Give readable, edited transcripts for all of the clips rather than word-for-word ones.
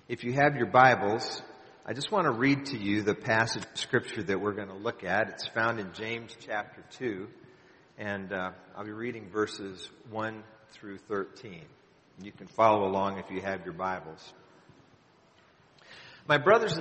If you have your Bibles, I just want to read to you the passage of Scripture that we're going to look at. It's found in James chapter 2, and I'll be reading verses 1 through 13. You can follow along if you have your Bibles. My brothers,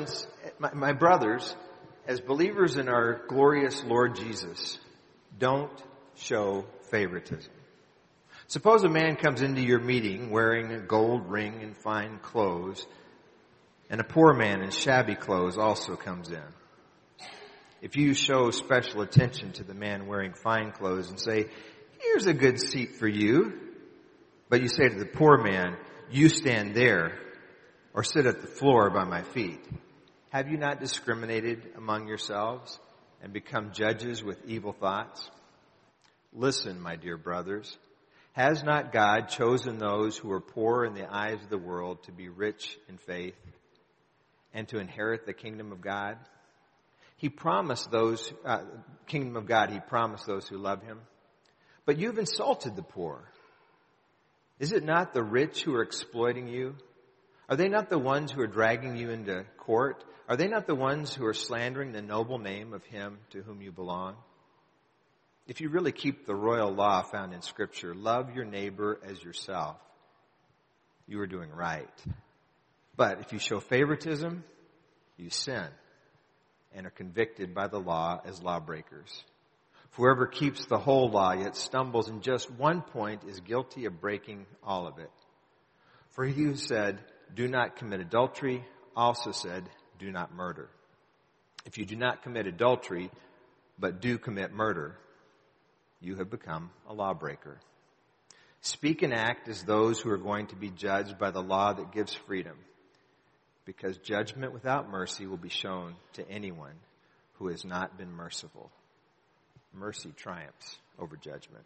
as believers in our glorious Lord Jesus, don't show favoritism. Suppose a man comes into your meeting wearing a gold ring and fine clothes, and a poor man in shabby clothes also comes in. If you show special attention to the man wearing fine clothes and say, "Here's a good seat for you," but you say to the poor man, "You stand there," or "Sit at the floor by my feet," have you not discriminated among yourselves and become judges with evil thoughts? Listen, my dear brothers, has not God chosen those who are poor in the eyes of the world to be rich in faith and to inherit the kingdom of God? He promised those He promised those who love Him. But you've insulted the poor. Is it not the rich who are exploiting you? Are they not the ones who are dragging you into court? Are they not the ones who are slandering the noble name of Him to whom you belong? If you really keep the royal law found in Scripture, love your neighbor as yourself, you are doing right. But if you show favoritism, you sin and are convicted by the law as lawbreakers. Whoever keeps the whole law yet stumbles in just one point is guilty of breaking all of it. For he who said, "Do not commit adultery," also said, "Do not murder." If you do not commit adultery, but do commit murder, you have become a lawbreaker. Speak and act as those who are going to be judged by the law that gives freedom, because judgment without mercy will be shown to anyone who has not been merciful. Mercy triumphs over judgment.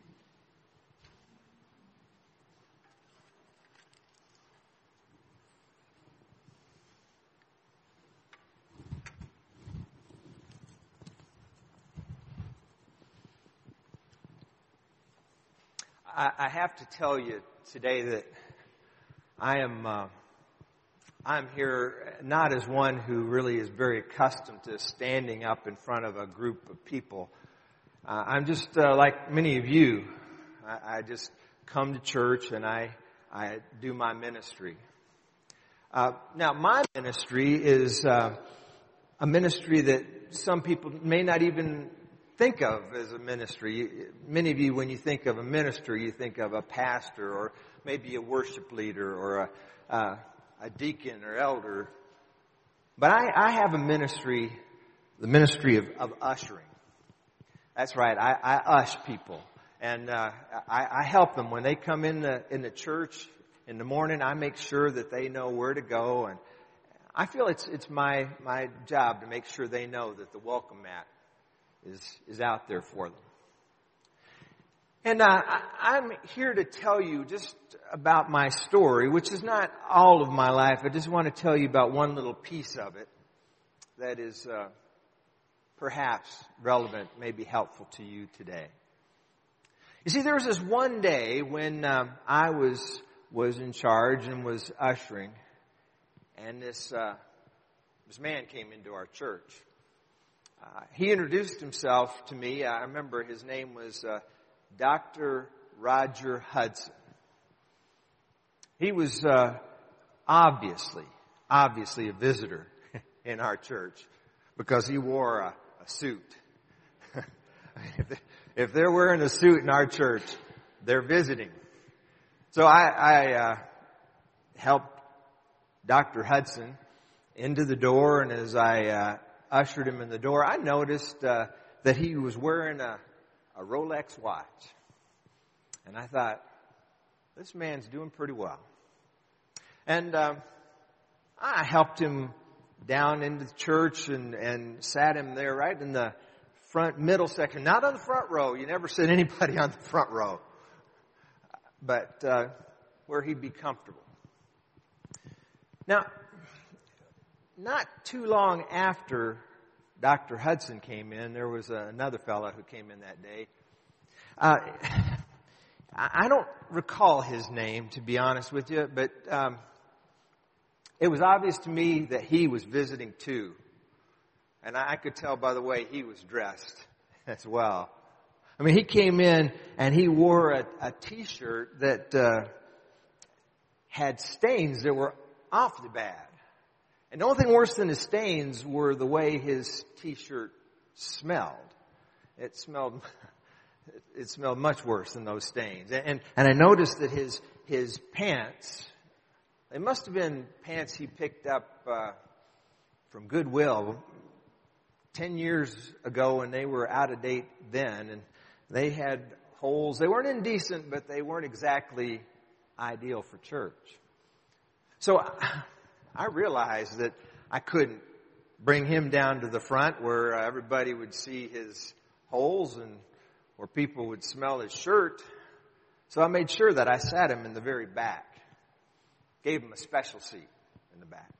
I have to tell you today that I'm here not as one who really is very accustomed to standing up in front of a group of people. I'm just like many of you. I just come to church and I do my ministry. Now, my ministry is a ministry that some people may not even think of as a ministry. Many of you, when you think of a minister, you think of a pastor or maybe a worship leader or a deacon or elder. But I have a ministry, the ministry of ushering. That's right, I ush people. And I help them when they come in the church in the morning. I make sure that they know where to go. And I feel it's my job to make sure they know that the welcome mat is out there for them. And I'm here to tell you just about my story, which is not all of my life. I just want to tell you about one little piece of it that is perhaps relevant, maybe helpful to you today. You see, there was this one day when I was in charge and was ushering, and this man came into our church. He introduced himself to me. I remember his name was Dr. Roger Hudson. He was obviously a visitor in our church because he wore a suit. If they're wearing a suit in our church, they're visiting. So I helped Dr. Hudson into the door, and as I ushered him in the door, I noticed that he was wearing a Rolex watch. And I thought, this man's doing pretty well. And I helped him down into the church and sat him there right in the front middle section. Not on the front row. You never sit anybody on the front row. But where he'd be comfortable. Now, not too long after Dr. Hudson came in, there was another fellow who came in that day. I don't recall his name, to be honest with you, but It was obvious to me that he was visiting too. And I could tell by the way he was dressed as well. I mean, he came in and he wore a t-shirt that had stains that were awfully bad. And the only thing worse than the stains were the way his t-shirt smelled. It smelled much worse than those stains. And I noticed that his pants, they must have been pants he picked up from Goodwill 10 years ago, and they were out of date then, and they had holes. They weren't indecent, but they weren't exactly ideal for church. So I realized that I couldn't bring him down to the front where everybody would see his holes and where people would smell his shirt. So I made sure that I sat him in the very back. Gave him a special seat in the back.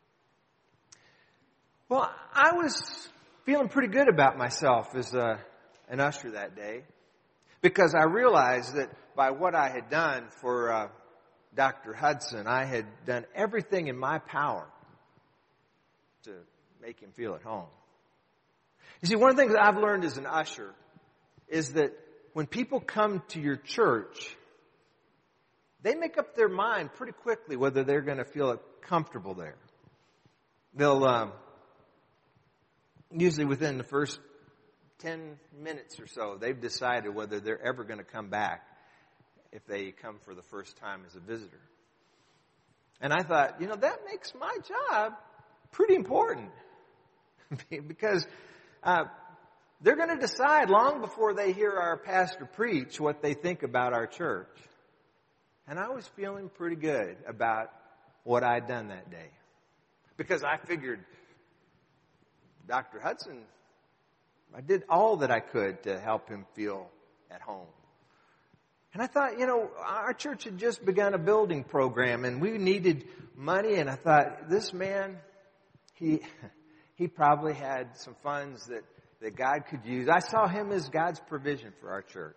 Well, I was feeling pretty good about myself as an usher that day, because I realized that by what I had done for Dr. Hudson, I had done everything in my power to make him feel at home. You see, one of the things that I've learned as an usher is that when people come to your church, they make up their mind pretty quickly whether they're going to feel comfortable there. They'll usually within the first 10 minutes or so, they've decided whether they're ever going to come back if they come for the first time as a visitor. And I thought, that makes my job pretty important. Because they're going to decide long before they hear our pastor preach what they think about our church. And I was feeling pretty good about what I'd done that day. Because I figured Dr. Hudson, I did all that I could to help him feel at home. And I thought, our church had just begun a building program and we needed money. And I thought, this man, he probably had some funds that God could use. I saw him as God's provision for our church.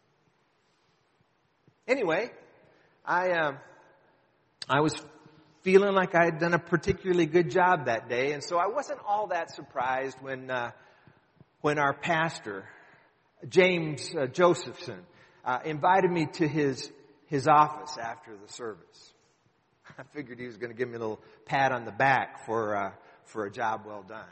Anyway, I was feeling like I had done a particularly good job that day. And so I wasn't all that surprised when our pastor, James Josephson, invited me to his office after the service. I figured he was going to give me a little pat on the back for a job well done.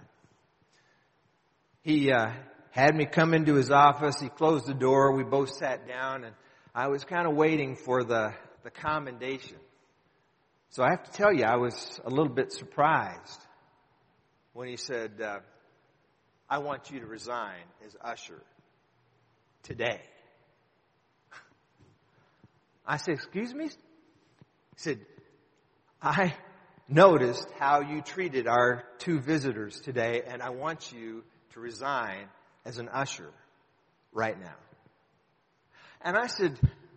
He had me come into his office. He closed the door. We both sat down, and I was kind of waiting for the commendation. So I have to tell you, I was a little bit surprised when he said, I want you to resign as usher today. I said, excuse me? He said, I noticed how you treated our 2 visitors today, and I want you to resign as an usher right now. And I said,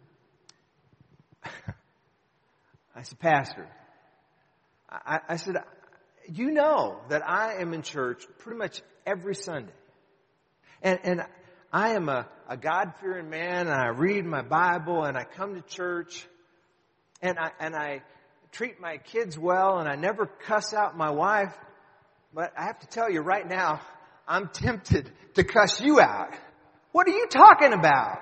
Pastor, I said, you know that I am in church pretty much every Sunday. And I am a God-fearing man, and I read my Bible, and I come to church, and I treat my kids well, and I never cuss out my wife. But I have to tell you right now, I'm tempted to cuss you out. What are you talking about?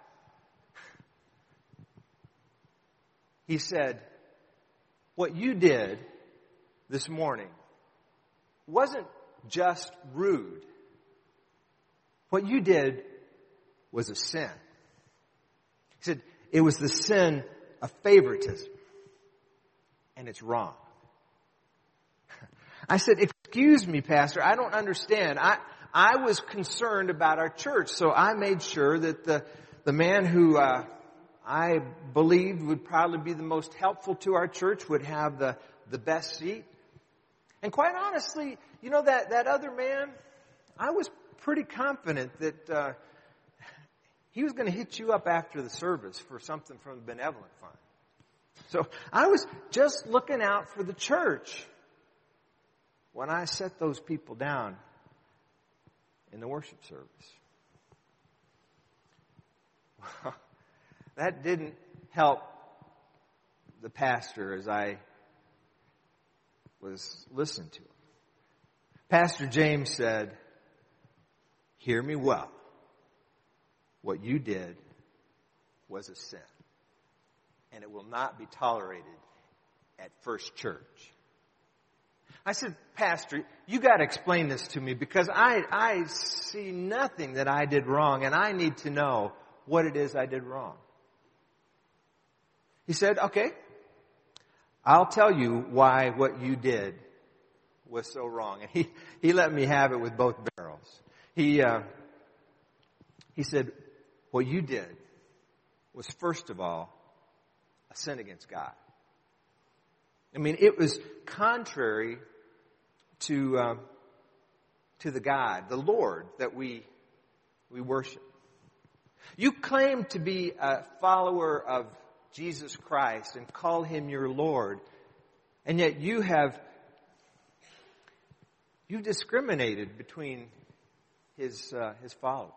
He said, what you did this morning wasn't just rude. What you did was a sin. He said, it was the sin of favoritism. And it's wrong. I said, excuse me, Pastor, I don't understand. I was concerned about our church, so I made sure that the man who I believed would probably be the most helpful to our church would have the best seat. And quite honestly, that other man, I was pretty confident that he was going to hit you up after the service for something from the benevolent fund. So I was just looking out for the church when I set those people down in the worship service. Well, that didn't help the pastor as I was listen to him. Pastor James said, "Hear me well. What you did was a sin, and it will not be tolerated at First Church." I said, "Pastor, you got to explain this to me because I see nothing that I did wrong, and I need to know what it is I did wrong." He said, "Okay, I'll tell you why what you did was so wrong." And he let me have it with both barrels. He said, "What you did was, first of all, a sin against God." I mean, it was contrary to the God, the Lord that we worship. You claim to be a follower of Jesus Christ and call him your Lord, and yet you've discriminated between his followers.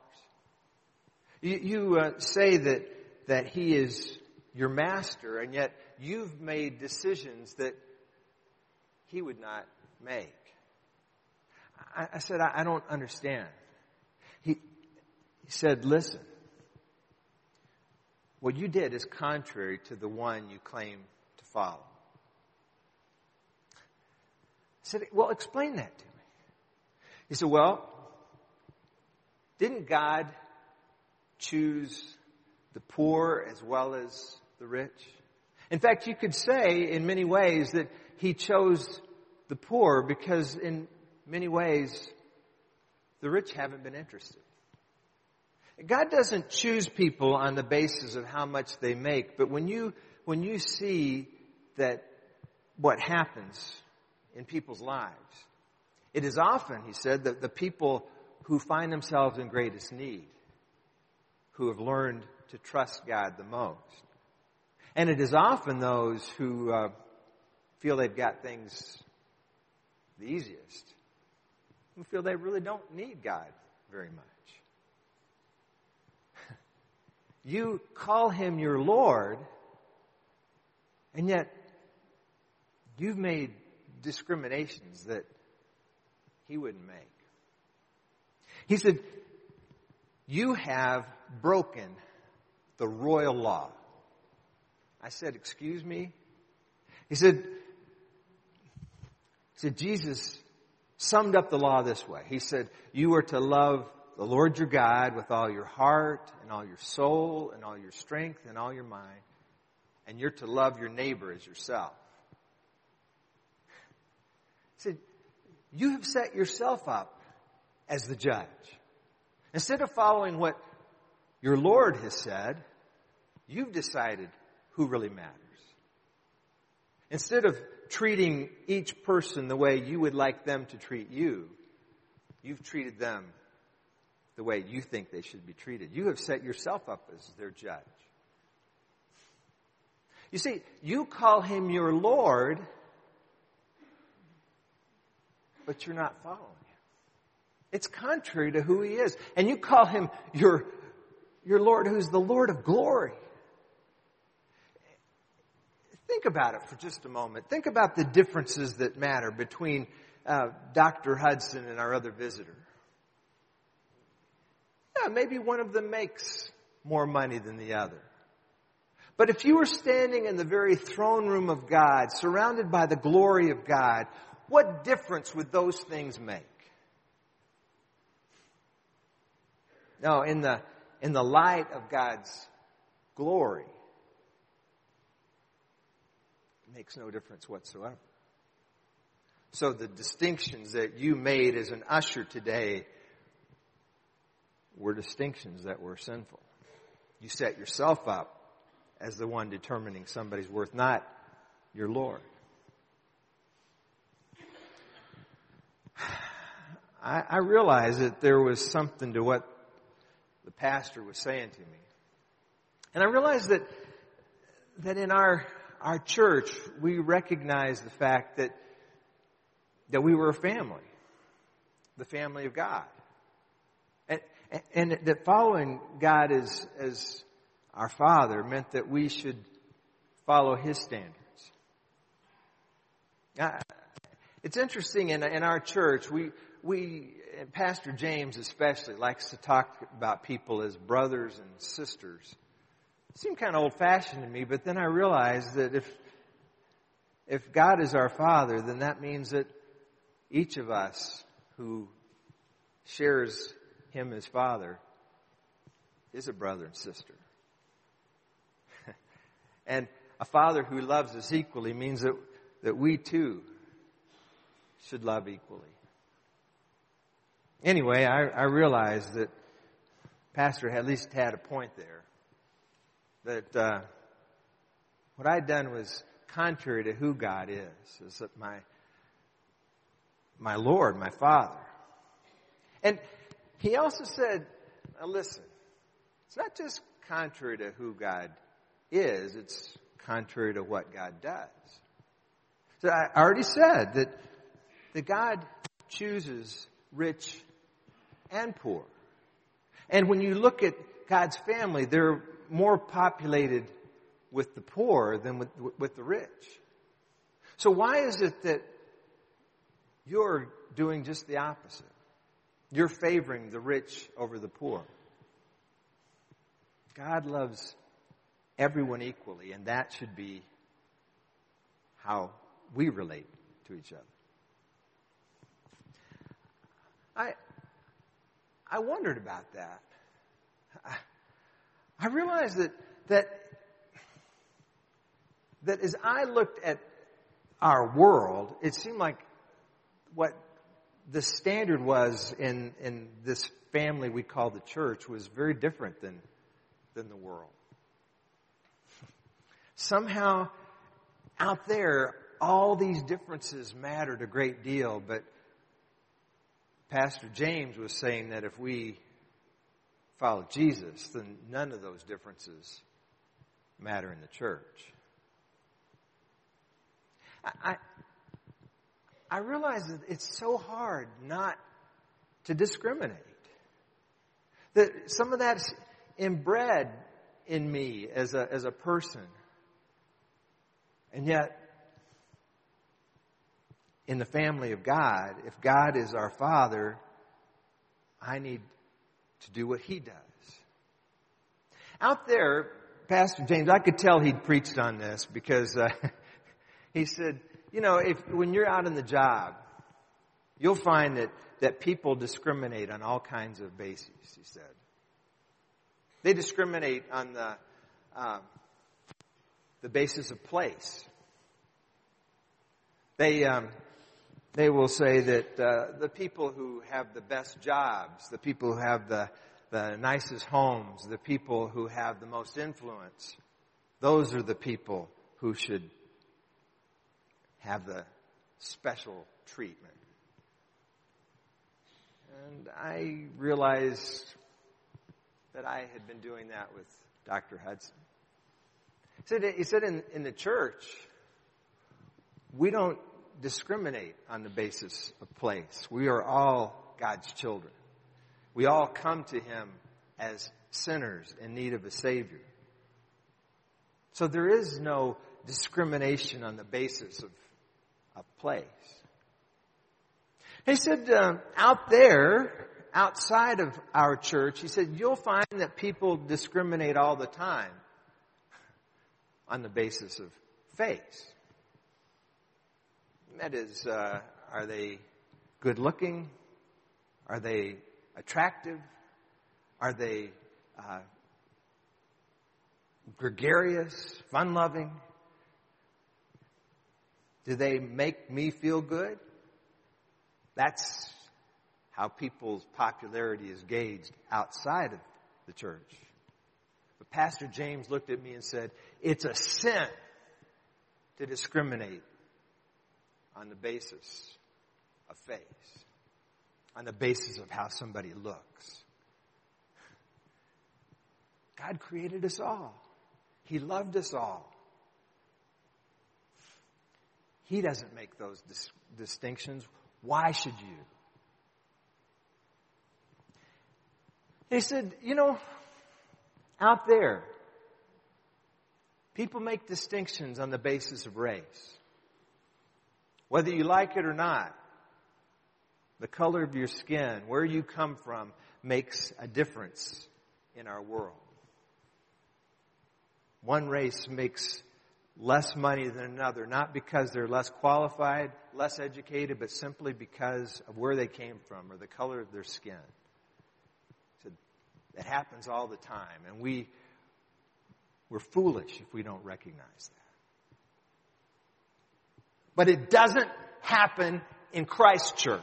You say that he is your master, and yet you've made decisions that he would not make. I said, I don't understand. He said, "Listen, what you did is contrary to the one you claim to follow." I said, "Well, explain that to me." He said, "Well, didn't God choose the poor as well as the rich? In fact, you could say in many ways that he chose the poor because in many ways the rich haven't been interested. God doesn't choose people on the basis of how much they make, but when you see that what happens in people's lives, it is often," he said, "that the people who find themselves in greatest need, who have learned to trust God the most. And it is often those who feel they've got things the easiest, who feel they really don't need God very much. You call him your Lord, and yet you've made discriminations that he wouldn't make." He said, "You have broken the royal law." I said, "Excuse me?" He said, Jesus summed up the law this way. He said, "You are to love the Lord your God with all your heart and all your soul and all your strength and all your mind. And you're to love your neighbor as yourself." He said, "You have set yourself up as the judge. Instead of following what your Lord has said, you've decided who really matters. Instead of treating each person the way you would like them to treat you, you've treated them the way you think they should be treated. You have set yourself up as their judge. You see, you call him your Lord, but you're not following him. It's contrary to who he is. And you call him your Lord, who's the Lord of glory. Think about it for just a moment. Think about the differences that matter between Dr. Hudson and our other visitor. Yeah, maybe one of them makes more money than the other. But if you were standing in the very throne room of God, surrounded by the glory of God, what difference would those things make? No, in the light of God's glory, it makes no difference whatsoever. So the distinctions that you made as an usher today were distinctions that were sinful. You set yourself up as the one determining somebody's worth, not your Lord. I realized that there was something to what the pastor was saying to me. And I realized that in our church, we recognize the fact that we were a family, the family of God. And that following God as our Father meant that we should follow his standards. It's interesting in our church, and Pastor James especially likes to talk about people as brothers and sisters. It seemed kind of old-fashioned to me, but then I realized that if God is our Father, then that means that each of us who shares Him as Father is a brother and sister. And a Father who loves us equally means that we too should love equally. Anyway, I realized that Pastor at least had a point there. That what I'd done was contrary to who God is that my Lord, my Father. And He also said, now listen, it's not just contrary to who God is, it's contrary to what God does. So I already said that God chooses rich and poor. And when you look at God's family, they're more populated with the poor than with the rich. So why is it that you're doing just the opposite? You're favoring the rich over the poor. God loves everyone equally, and that should be how we relate to each other. I wondered about that. I realized that as I looked at our world, it seemed like what the standard was in this family we call the church was very different than the world. Somehow, out there, all these differences mattered a great deal, but Pastor James was saying that if we follow Jesus, then none of those differences matter in the church. I realize that it's so hard not to discriminate. That some of that's inbred in me as a person. And yet, in the family of God, if God is our Father, I need to do what He does. Out there, Pastor James, I could tell he'd preached on this because he said, when you're out on the job, you'll find that people discriminate on all kinds of bases, he said. They discriminate on the basis of place. They will say that the people who have the best jobs, the people who have the nicest homes, the people who have the most influence, those are the people who should have the special treatment. And I realized that I had been doing that with Dr. Hudson. He said in the church, we don't discriminate on the basis of place. We are all God's children. We all come to Him as sinners in need of a Savior. So there is no discrimination on the basis of place. He said, out there, outside of our church, he said, you'll find that people discriminate all the time on the basis of face. That is, are they good looking? Are they attractive? Are they gregarious, fun-loving? Do they make me feel good? That's how people's popularity is gauged outside of the church. But Pastor James looked at me and said, it's a sin to discriminate on the basis of face, on the basis of how somebody looks. God created us all. He loved us all. He doesn't make those distinctions. Why should you? He said, out there, people make distinctions on the basis of race. Whether you like it or not, the color of your skin, where you come from, makes a difference in our world. One race makes less money than another, not because they're less qualified, less educated, but simply because of where they came from or the color of their skin. So it happens all the time, and we're foolish if we don't recognize that. But it doesn't happen in Christ's church.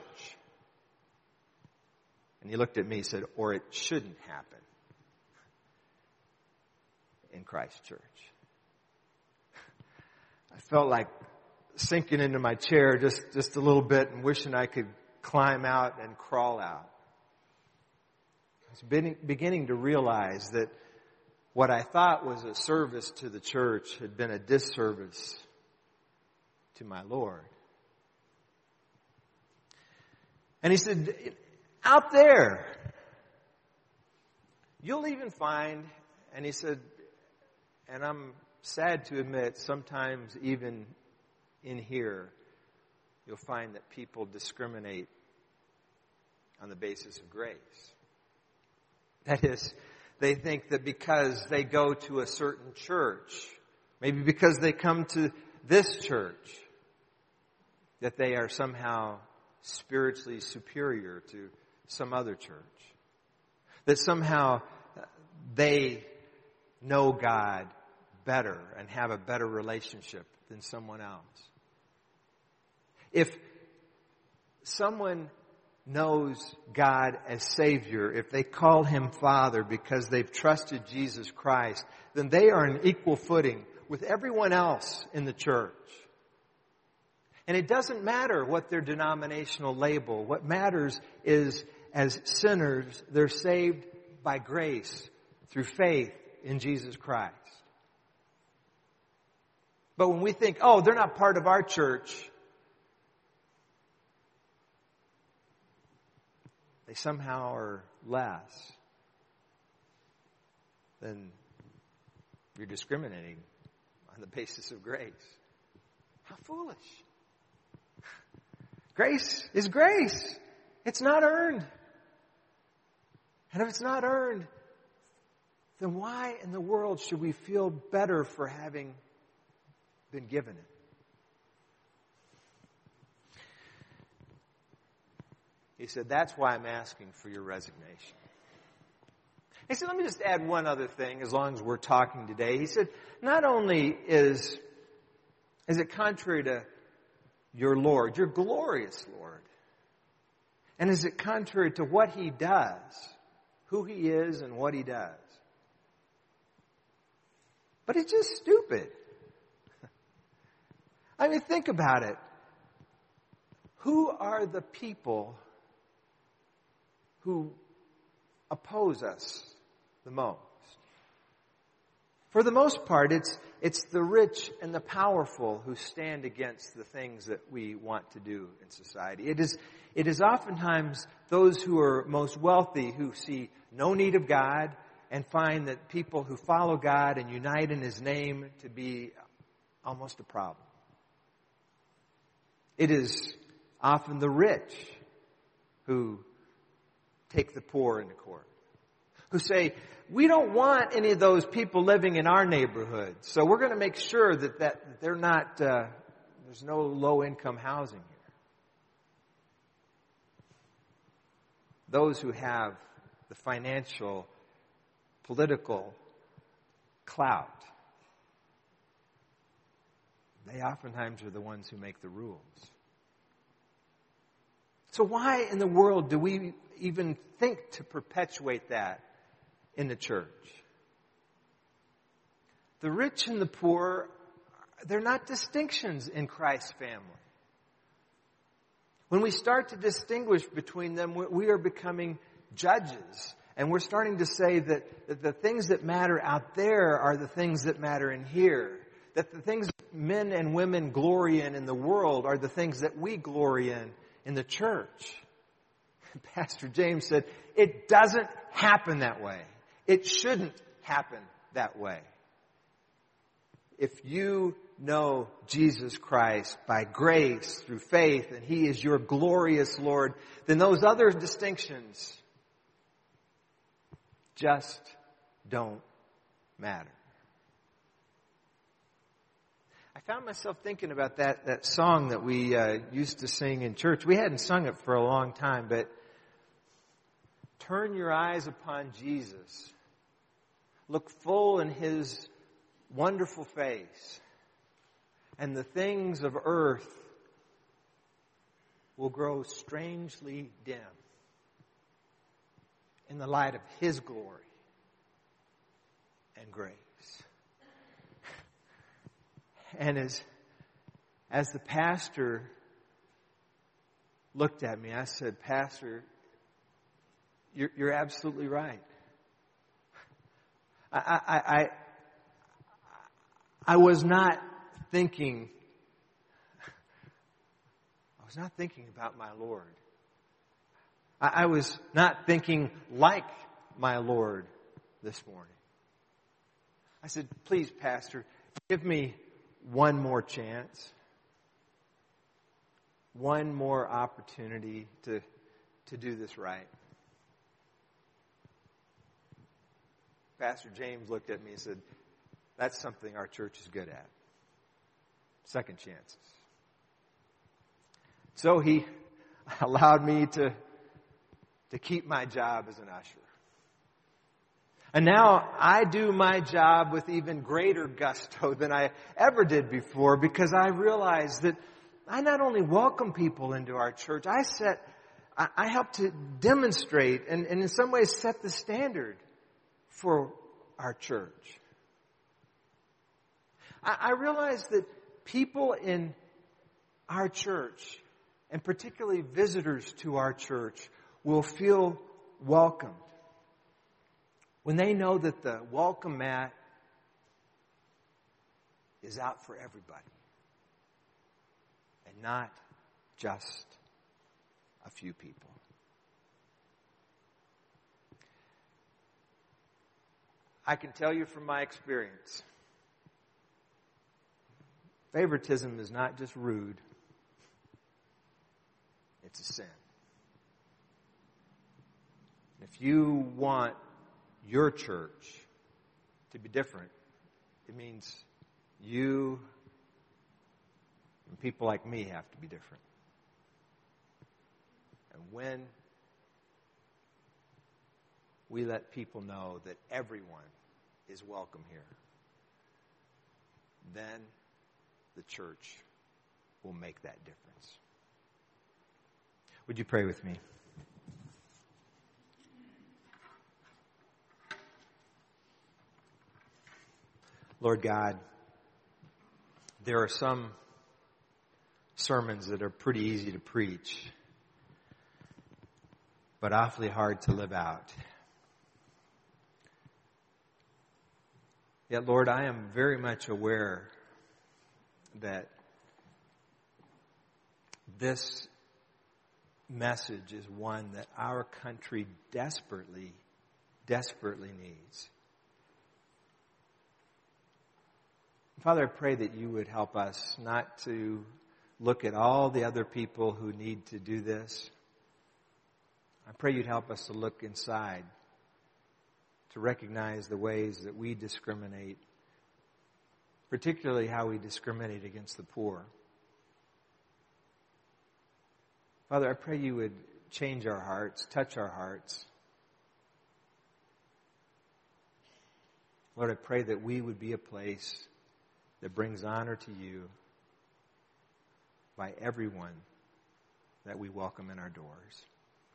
And he looked at me and said, or it shouldn't happen in Christ's church. I felt like sinking into my chair just a little bit and wishing I could climb out and crawl out. I was beginning to realize that what I thought was a service to the church had been a disservice to my Lord. And he said, out there, you'll even find, and he said, and I'm sad to admit, sometimes even in here, you'll find that people discriminate on the basis of grace. That is, they think that because they go to a certain church, maybe because they come to this church, that they are somehow spiritually superior to some other church. That somehow they know God better and have a better relationship than someone else. If someone knows God as Savior, if they call Him Father because they've trusted Jesus Christ, then they are on equal footing with everyone else in the church. And it doesn't matter what their denominational label. What matters is, as sinners, they're saved by grace through faith in Jesus Christ. But when we think, oh, they're not part of our church, they somehow are less, then you're discriminating on the basis of grace. How foolish. Grace is grace. It's not earned. And if it's not earned, then why in the world should we feel better for having been given it? He said, that's why I'm asking for your resignation. He said, let me just add one other thing as long as we're talking today. He said, not only is it contrary to your Lord, your glorious Lord, and is it contrary to what He does, who He is and what He does, but it's just stupid. I mean, think about it. Who are the people who oppose us the most? For the most part, it's the rich and the powerful who stand against the things that we want to do in society. It is oftentimes those who are most wealthy who see no need of God and find that people who follow God and unite in His name to be almost a problem. It is often the rich who take the poor into court, who say, we don't want any of those people living in our neighborhood, so we're going to make sure that they're not, there's no low-income housing here. Those who have the financial, political clout, they oftentimes are the ones who make the rules. So why in the world do we even think to perpetuate that in the church? The rich and the poor, they're not distinctions in Christ's family. When we start to distinguish between them, we are becoming judges. And we're starting to say that the things that matter out there are the things that matter in here. That the things men and women glory in the world are the things that we glory in the church. Pastor James said, it doesn't happen that way. It shouldn't happen that way. If you know Jesus Christ by grace through faith, and He is your glorious Lord, then those other distinctions just don't matter. I found myself thinking about that song that we used to sing in church. We hadn't sung it for a long time, but turn your eyes upon Jesus. Look full in His wonderful face, and the things of earth will grow strangely dim in the light of His glory and grace. And as the pastor looked at me, I said, Pastor, you're absolutely right. I was not thinking about my Lord. I was not thinking like my Lord this morning. I said, please, Pastor, give me one more chance, one more opportunity to do this right. Pastor James looked at me and said, that's something our church is good at. Second chances. So he allowed me to keep my job as an usher. And now I do my job with even greater gusto than I ever did before, because I realize that I not only welcome people into our church, I help to demonstrate and in some ways set the standard for our church. I realize that people in our church, and particularly visitors to our church, will feel welcomed when they know that the welcome mat is out for everybody and not just a few people. I can tell you from my experience, favoritism is not just rude, it's a sin. If you want your church to be different, it means you and people like me have to be different. And when we let people know that everyone is welcome here, then the church will make that difference. Would you pray with me? Lord God, there are some sermons that are pretty easy to preach, but awfully hard to live out. Yet, Lord, I am very much aware that this message is one that our country desperately, desperately needs. Father, I pray that you would help us not to look at all the other people who need to do this. I pray you'd help us to look inside, to recognize the ways that we discriminate, particularly how we discriminate against the poor. Father, I pray you would change our hearts, touch our hearts. Lord, I pray that we would be a place that brings honor to you by everyone that we welcome in our doors.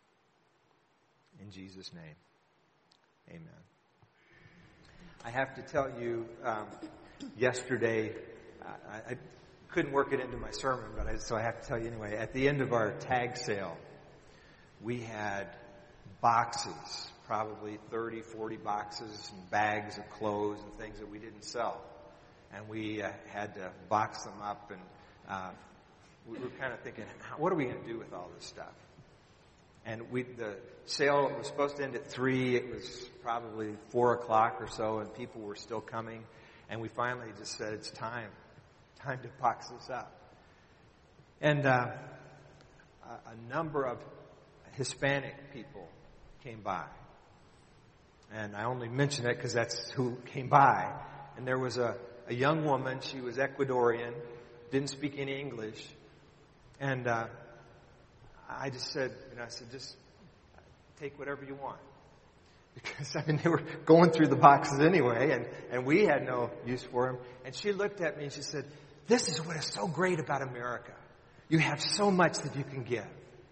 In Jesus' name, amen. I have to tell you, yesterday, I couldn't work it into my sermon, so I have to tell you anyway. At the end of our tag sale, we had boxes, probably 30, 40 boxes and bags of clothes and things that we didn't sell. And we had to box them up, and we were kind of thinking, what are we going to do with all this stuff? And the sale was supposed to end at 3. It was probably 4 o'clock or so, and people were still coming. And we finally just said, it's time time to box this up. And a number of Hispanic people came by. And I only mention it because that's who came by. And there was a young woman. She was Ecuadorian, didn't speak any English. And I just said, just take whatever you want. Because, they were going through the boxes anyway, and we had no use for them. And she looked at me and she said, this is what is so great about America. You have so much that you can give.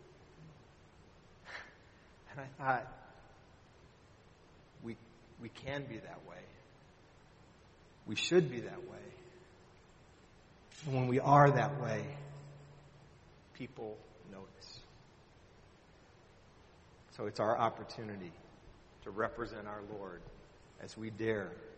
And I thought, we can be that way. We should be that way. And when we are that way, people notice. So it's our opportunity to represent our Lord as we dare